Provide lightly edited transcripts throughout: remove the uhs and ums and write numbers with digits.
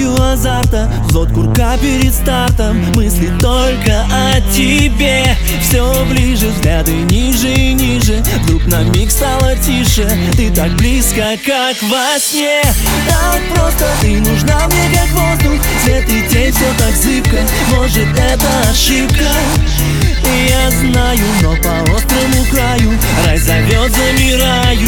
Чую азарта, взвод курка перед стартом. Мысли только о тебе. Все ближе, взгляды ниже и ниже. Вдруг на миг стало тише. Ты так близко, как во сне. Так просто, ты нужна мне как воздух. Свет и тень, все так зыбко. Может, это ошибка? Я знаю, но по острому краю рай зовет, замираю.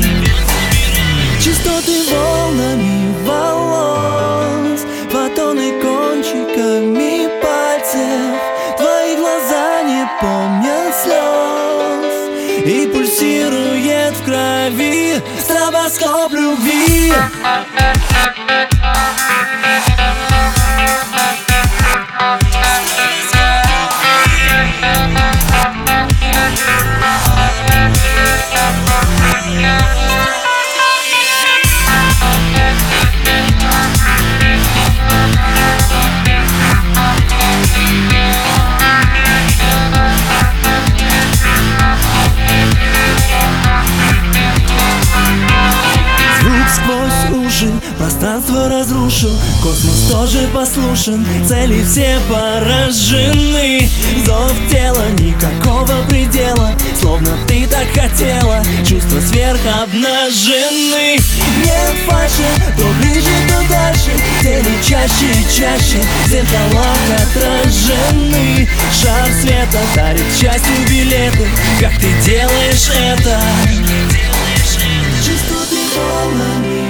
Частоты волнами волос, фотоны кончиками пальцев. Твои глаза не помнят слез, и пульсирует в крови стробоскоп любви. Пространство разрушил, космос тоже послушен. Цели все поражены. Зов тела, никакого предела. Словно ты так хотела, чувства сверхобнажены. Нет фальши, то ближе, то дальше. Тени чаще и чаще, в зеркалах отражены. Шар света дарит счастью билеты. Как ты делаешь это? Частоты волнами